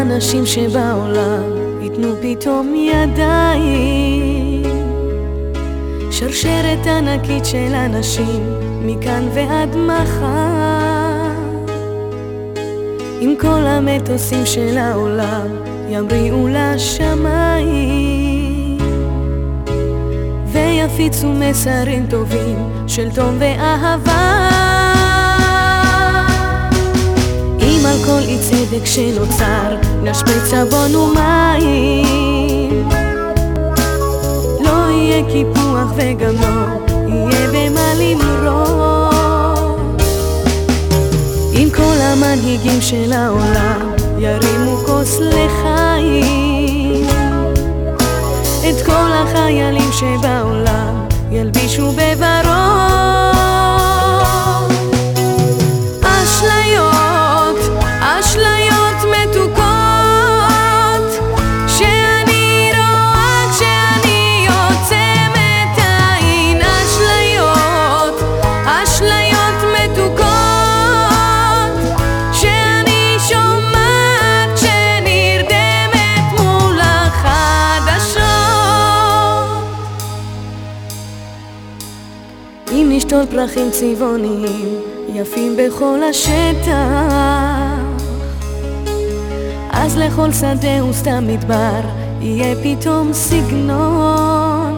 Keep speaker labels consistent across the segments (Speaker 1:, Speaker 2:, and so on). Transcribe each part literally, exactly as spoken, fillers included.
Speaker 1: האנשים שבעולם ייתנו פתאום ידיים, שרשרת ענקית של אנשים מכאן ועד מחר, עם כל המטוסים של העולם ימריאו לשמיים ויפיצו מסרים טובים של תום ואהבה. אם על כל אי צדק שנוצר נשפץ סבון ומים, לא יהיה קיפוח וגם לא יהיה במה למרוד. אם כל המנהיגים של העולם ירימו כוס לחיים, את כל החיילים שבעולם ילבישו בוורוד. אשליות, אשליות מתוקות שאני רואה כשאני עוצמת עין. אשליות, אשליות מתוקות שאני שומעת כשנרדמת מול החדשות. אם נשתול פרחים צבעוניים יפים בכל השטח, אז לכל שדה וסתם מדבר יהיה פתאום סגנון.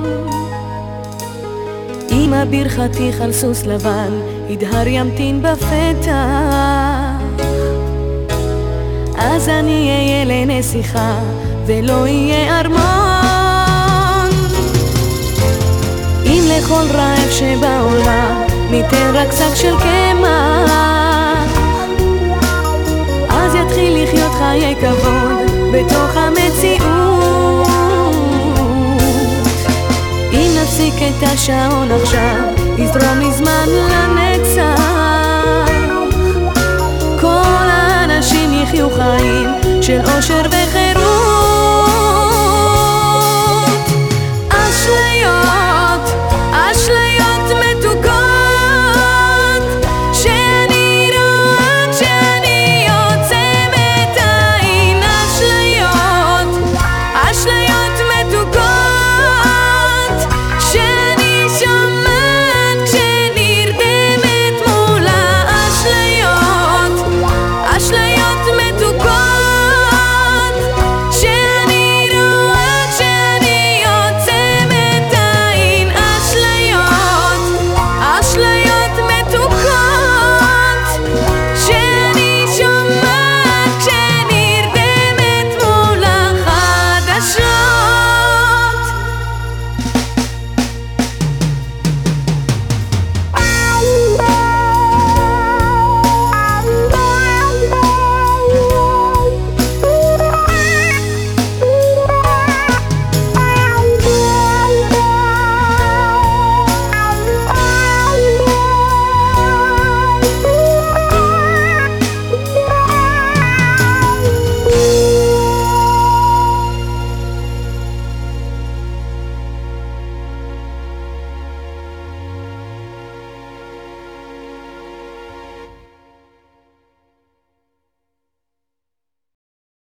Speaker 1: אם אביר חתיך על סוס לבן ידהר ימתין בפתח, אז אני אהיה לנסיכה ולא יהיה ארמון. אם לכל רעב שבעולם ניתן רק שק של קמח, אז יתחיל לחיות חיי כבוד בתוך המציאות. אם נפסיק את השעון עכשיו יזרום לי זמן לנצח, כל האנשים יחיו חיים של אושר וחיים.